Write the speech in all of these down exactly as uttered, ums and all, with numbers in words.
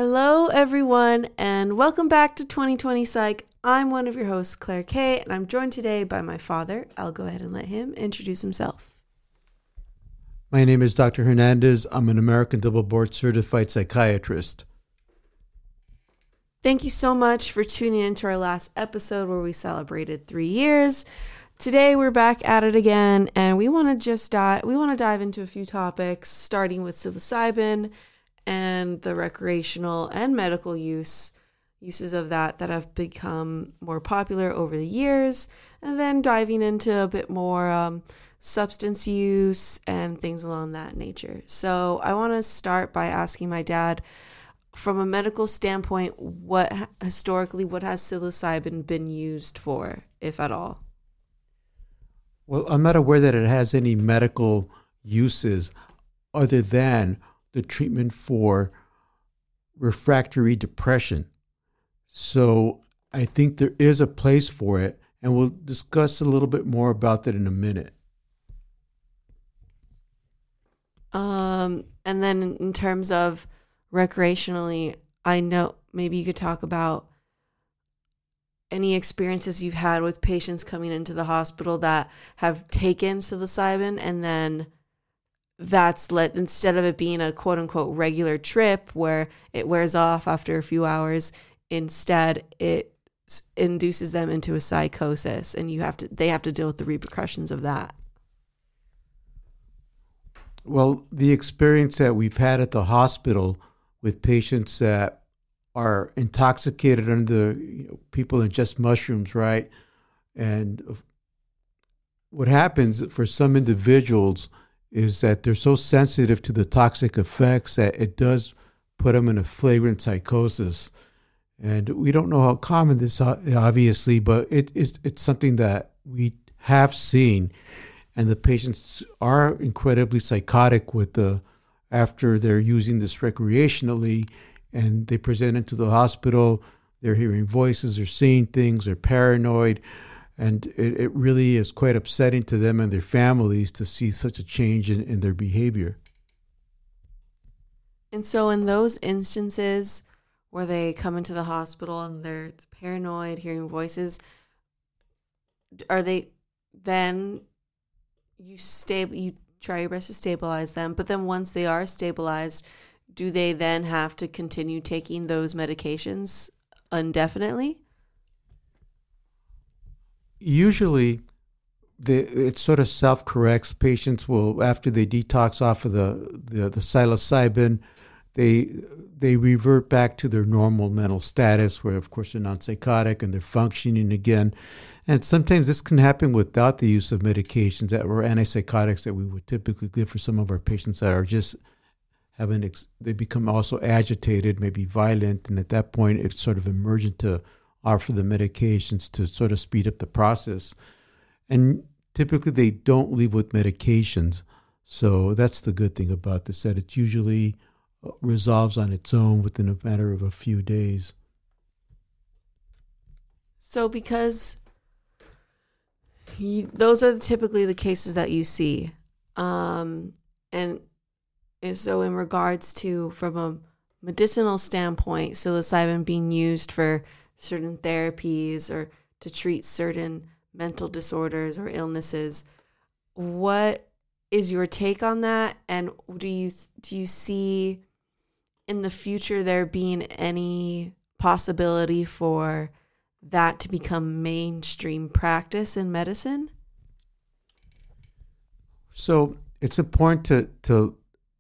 Hello, everyone, and welcome back to twenty twenty Psych. I'm one of your hosts, Claire Kay, and I'm joined today by my father. I'll go ahead and let him introduce himself. My name is Doctor Hernandez. I'm an American Double Board Certified Psychiatrist. Thank you so much for tuning into our last episode where we celebrated three years. Today we're back at it again, and we want to just dive. We want to dive into a few topics, starting with psilocybin and the recreational and medical use uses of that that have become more popular over the years, and then diving into a bit more um, substance use and things along that nature. So I want to start by asking my dad, from a medical standpoint, what historically, what has psilocybin been used for, if at all? Well, I'm not aware that it has any medical uses other than the treatment for refractory depression. So I think there is a place for it, and we'll discuss a little bit more about that in a minute. Um, and then in terms of recreationally, I know maybe you could talk about any experiences you've had with patients coming into the hospital that have taken psilocybin, and then that's let, instead of it being a quote unquote regular trip where it wears off after a few hours, instead it induces them into a psychosis, and you have to they have to deal with the repercussions of that. Well, the experience that we've had at the hospital with patients that are intoxicated under, you know, people ingest mushrooms, right? And what happens for some individuals is that they're so sensitive to the toxic effects that it does put them in a flagrant psychosis. And we don't know how common this is, obviously, but it is it's something that we have seen. And the patients are incredibly psychotic with the after they're using this recreationally, and they present into the hospital. They're hearing voices, they're seeing things, they're paranoid. And it, it really is quite upsetting to them and their families to see such a change in, in their behavior. And so in those instances where they come into the hospital and they're paranoid, hearing voices, are they then, you stay, you try your best to stabilize them, but then once they are stabilized, do they then have to continue taking those medications indefinitely? Usually, the, it sort of self-corrects. Patients will, after they detox off of the, the, the psilocybin, they they revert back to their normal mental status, where, of course, they're non-psychotic and they're functioning again. And sometimes this can happen without the use of medications that were antipsychotics that we would typically give for some of our patients that are just having, ex- they become also agitated, maybe violent, and at that point, it's sort of emergent to offer the medications to sort of speed up the process. And typically they don't leave with medications. So that's the good thing about this, that it usually resolves on its own within a matter of a few days. So because you, those are typically the cases that you see. Um, and, and so in regards to, from a medicinal standpoint, psilocybin being used for certain therapies or to treat certain mental disorders or illnesses, what is your take on that? And do you do you see in the future there being any possibility for that to become mainstream practice in medicine? So it's important to to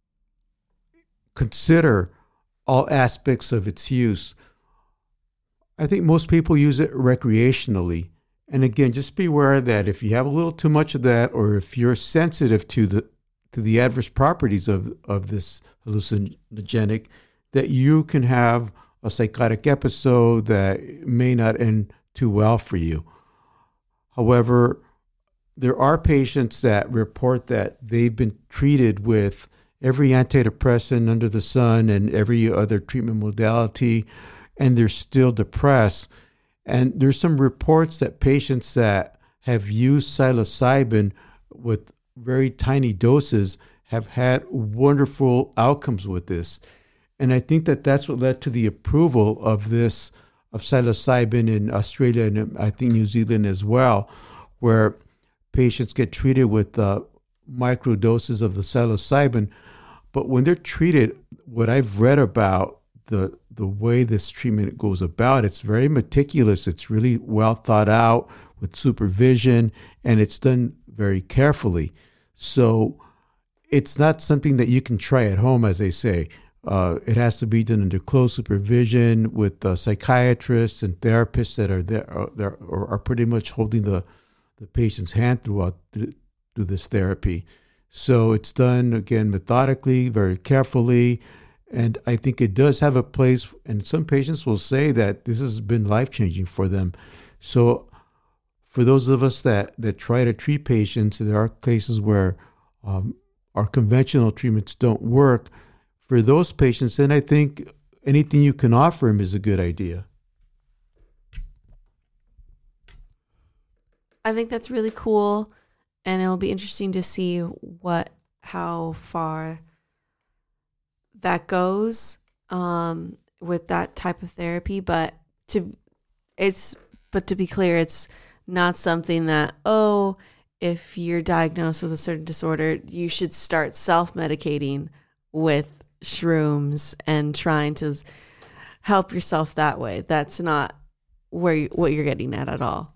consider all aspects of its use. I think most people use it recreationally. And again, just be aware that if you have a little too much of that, or if you're sensitive to the to the adverse properties of, of this hallucinogenic, that you can have a psychotic episode that may not end too well for you. However, there are patients that report that they've been treated with every antidepressant under the sun and every other treatment modality, and they're still depressed. And there's some reports that patients that have used psilocybin with very tiny doses have had wonderful outcomes with this. And I think that that's what led to the approval of this, of psilocybin in Australia and I think New Zealand as well, where patients get treated with uh, micro doses of the psilocybin. But when they're treated, what I've read about the the way this treatment goes about, it's very meticulous. It's really well thought out with supervision, and it's done very carefully. So it's not something that you can try at home, as they say. Uh, it has to be done under close supervision with uh, psychiatrists and therapists that are there, are, there, are pretty much holding the, the patient's hand throughout the, through this therapy. So it's done, again, methodically, very carefully, and I think it does have a place, and some patients will say that this has been life-changing for them. So for those of us that, that try to treat patients, there are cases where um, our conventional treatments don't work. For those patients, then I think anything you can offer them is a good idea. I think that's really cool, and it'll be interesting to see what, how far that goes um, with that type of therapy. But to it's but to be clear, it's not something that, oh, if you're diagnosed with a certain disorder, you should start self-medicating with shrooms and trying to help yourself that way. That's not where you, what you're getting at at all.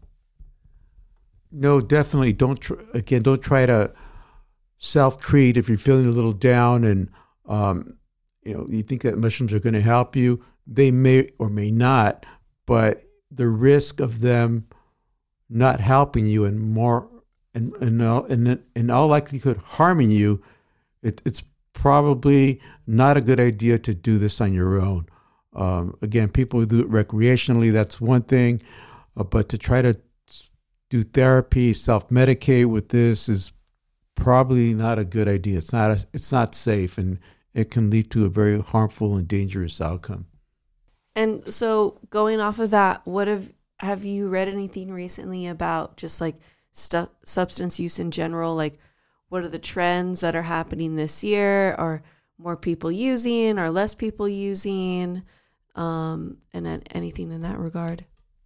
No, definitely don't. Tr- again, don't try to self-treat if you're feeling a little down and um, you know you think that mushrooms are going to help you. They may or may not, but the risk of them not helping you and more and and all, and in all likelihood harming you, it, it's probably not a good idea to do this on your own. Um, again, people who do it recreationally, that's one thing, uh, but to try to do therapy, self-medicate with this is probably not a good idea. It's not a, it's not safe, and it can lead to a very harmful and dangerous outcome. And so going off of that, what have have you read anything recently about just like stu- substance use in general? Like, what are the trends that are happening this year? Are more people using or less people using? Um, and then anything in that regard?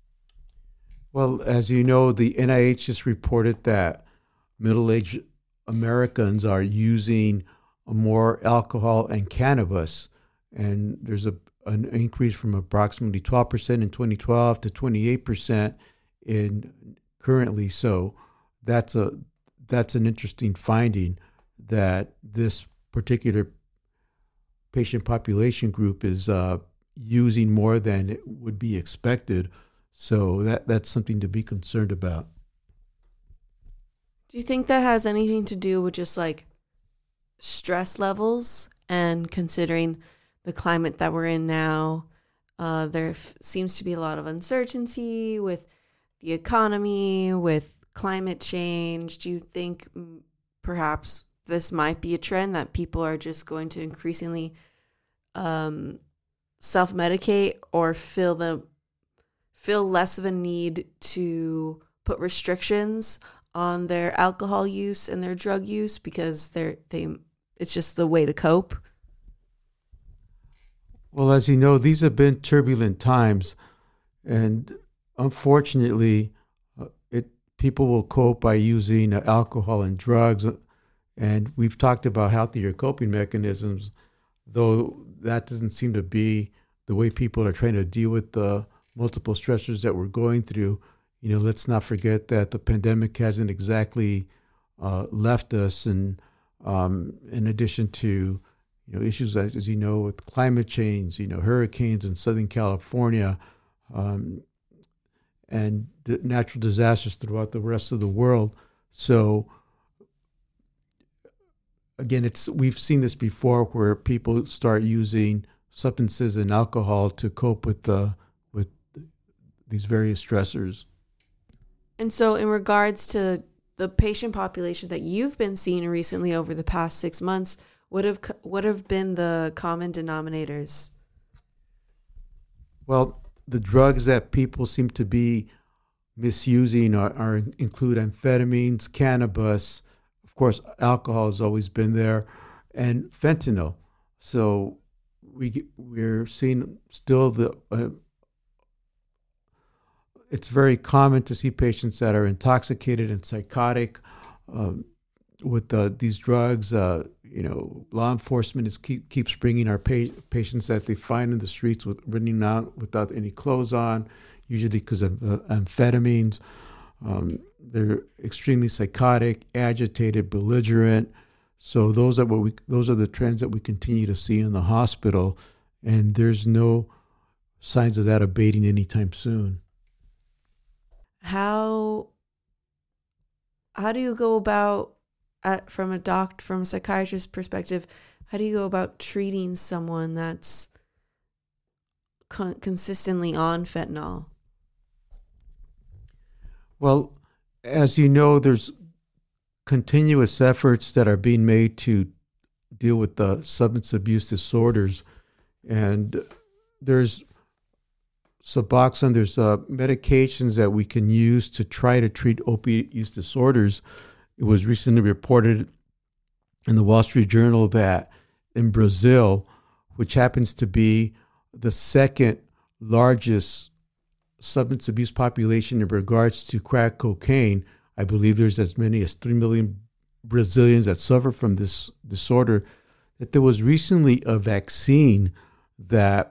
Well, as you know, the N I H just reported that middle-aged Americans are using more alcohol and cannabis. And there's a an increase from approximately twelve percent in twenty twelve to twenty-eight percent in currently. So that's a that's an interesting finding that this particular patient population group is uh, using more than it would be expected. So that that's something to be concerned about. Do you think that has anything to do with just like stress levels and considering the climate that we're in now? Uh, there f- seems to be a lot of uncertainty with the economy, with climate change. Do you think mm, perhaps this might be a trend that people are just going to increasingly um, self-medicate or feel the feel less of a need to put restrictions on their alcohol use and their drug use because they're they it's just the way to cope? Well, as you know, these have been turbulent times, and unfortunately, uh, it people will cope by using uh, alcohol and drugs, and we've talked about healthier coping mechanisms, though that doesn't seem to be the way people are trying to deal with the multiple stressors that we're going through. You know, let's not forget that the pandemic hasn't exactly uh, left us, and um, in addition to you know issues as, as you know with climate change, you know hurricanes in Southern California, um, and the natural disasters throughout the rest of the world. So again, it's we've seen this before where people start using substances and alcohol to cope with the with these various stressors. And so in regards to the patient population that you've been seeing recently over the past six months, what have what have been the common denominators? Well, the drugs that people seem to be misusing are, are include amphetamines, cannabis, of course, alcohol has always been there, and fentanyl. So we we're seeing still the. Uh, it's very common to see patients that are intoxicated and psychotic um, with the, these drugs. Uh, you know, law enforcement is keep, keeps bringing our pa- patients that they find in the streets with running out without any clothes on, usually because of uh, amphetamines. Um, they're extremely psychotic, agitated, belligerent. So those are what we those are the trends that we continue to see in the hospital, and there's no signs of that abating anytime soon. How how do you go about, at, from a doc from a psychiatrist's perspective, how do you go about treating someone that's con- consistently on fentanyl? Well, as you know, there's continuous efforts that are being made to deal with the substance abuse disorders, and there's Suboxone, there's uh, medications that we can use to try to treat opiate use disorders. It was recently reported in the Wall Street Journal that in Brazil, which happens to be the second largest substance abuse population in regards to crack cocaine, I believe there's as many as three million Brazilians that suffer from this disorder, that there was recently a vaccine that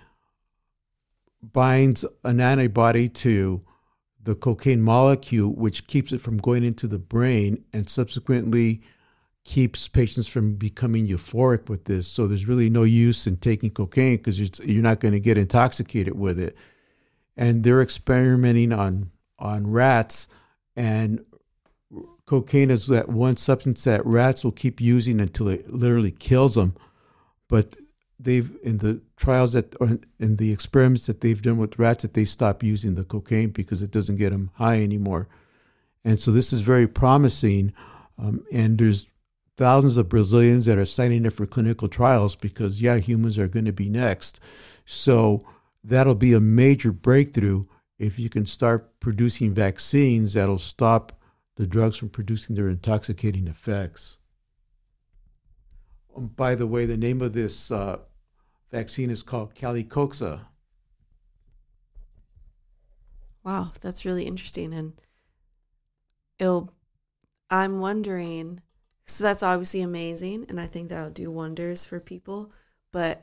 binds an antibody to the cocaine molecule, which keeps it from going into the brain and subsequently keeps patients from becoming euphoric with this. So there's really no use in taking cocaine because you're not going to get intoxicated with it. And they're experimenting on, on rats, and cocaine is that one substance that rats will keep using until it literally kills them. But they've, in the trials that, or in the experiments that they've done with rats, that they stop using the cocaine because it doesn't get them high anymore. And so this is very promising. Um, and there's thousands of Brazilians that are signing up for clinical trials because, yeah, humans are going to be next. So that'll be a major breakthrough if you can start producing vaccines that'll stop the drugs from producing their intoxicating effects. Um, by the way, the name of this uh, vaccine is called Calicoxa. Wow, that's really interesting. And it'll, I'm wondering, so that's obviously amazing, and I think that'll do wonders for people, but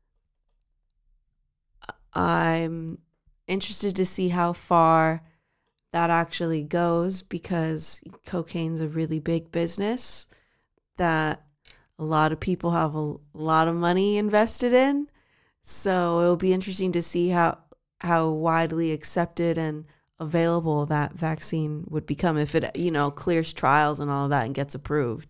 I'm interested to see how far that actually goes, because cocaine's a really big business that a lot of people have a lot of money invested in. So it'll be interesting to see how how widely accepted and available that vaccine would become if it, you know, clears trials and all of that and gets approved.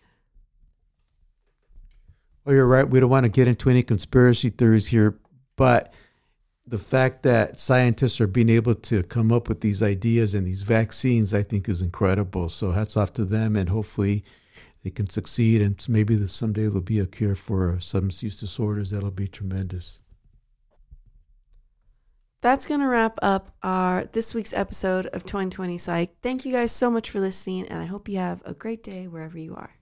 Well, you're right. We don't want to get into any conspiracy theories here, but the fact that scientists are being able to come up with these ideas and these vaccines, I think, is incredible. So hats off to them, and hopefully they can succeed, and maybe this, someday there'll be a cure for substance use disorders. That'll be tremendous. That's going to wrap up our this week's episode of twenty twenty Psych. Thank you guys so much for listening, and I hope you have a great day wherever you are.